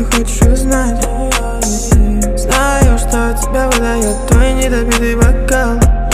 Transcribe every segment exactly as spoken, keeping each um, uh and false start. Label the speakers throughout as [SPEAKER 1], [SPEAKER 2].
[SPEAKER 1] хочешь узнать? Знаю, что тебя выдает твой недопитый бокал.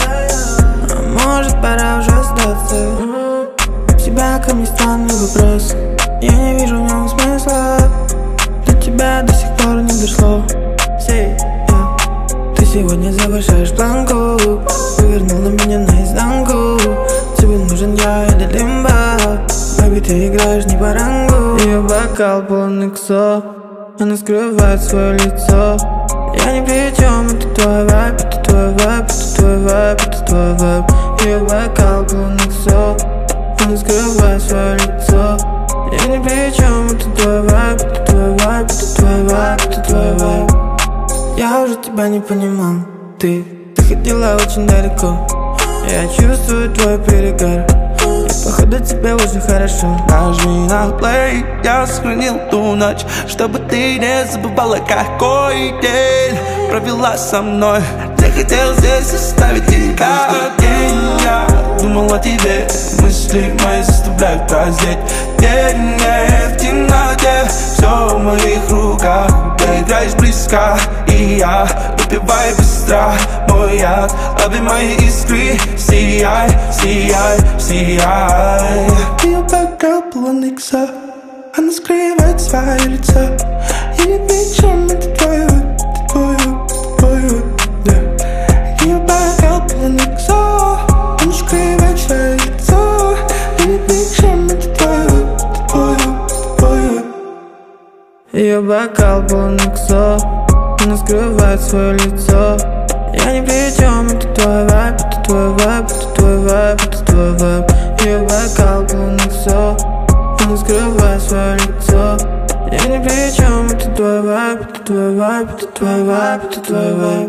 [SPEAKER 1] А может, пора уже сдаться? У тебя ко мне странный вопрос, я не вижу в нем смысла. До тебя до сих пор не дошло. Say, yeah. Ты сегодня завышаешь планку, вывернула меня наизнанку. Тебе нужен я или лимбо? Baby, ты играешь не по рангу. Ее бокал полон иксо, она скрывает свое лицо. Я ни при чем, это твой вайб, это твой вайб, это твой вайб, это твой вайб. Ее бокал полон иксо, она скрывает свое лицо. Я ни при чем, это твой вайб, это твой вайб, это твой вайб, это твой вайб. Я уже тебя не понимал, ты, ты ходила очень далеко. Я чувствую твой перегар, походу тебе уже хорошо.
[SPEAKER 2] Нажми на плей, я сохранил ту ночь, чтобы ты не забывала, какой день провела со мной. Я хотел здесь оставить тебя. День я думал о тебе, мысли мои заставляют раздеть. День в темноте, все в моих руках. Ты играешь близко, и я выпиваю быстро мой яд. Лови мои искры, сияй, сияй, сияй. Ее бокал полон икса, она скрывает свое лицо. Я не причем, это твой выбор, это твой выбор, твой выбор, да. Ее бокал полон икса, она скрывает свое лицо. Я не причем, это твой выбор, это твой выбор, твой выбор.
[SPEAKER 1] Ее бокал полон иксо, она скрывает свое лицо. Я ни при чем, это твой вайб, это твой вайб, это твой вайб, это твой вайб. Ее бокал полон иксо, она скрывает свое лицо. Я ни при чем, это твой вайб, это твой вайб, это твой вайб, это твой вайб.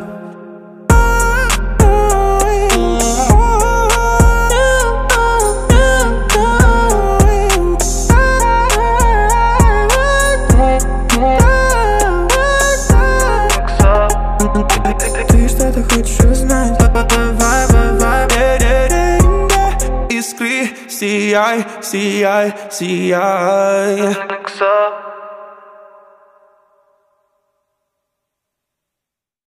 [SPEAKER 1] Ты что-то хочешь узнать?
[SPEAKER 2] Искры, сияй, сияй, сияй.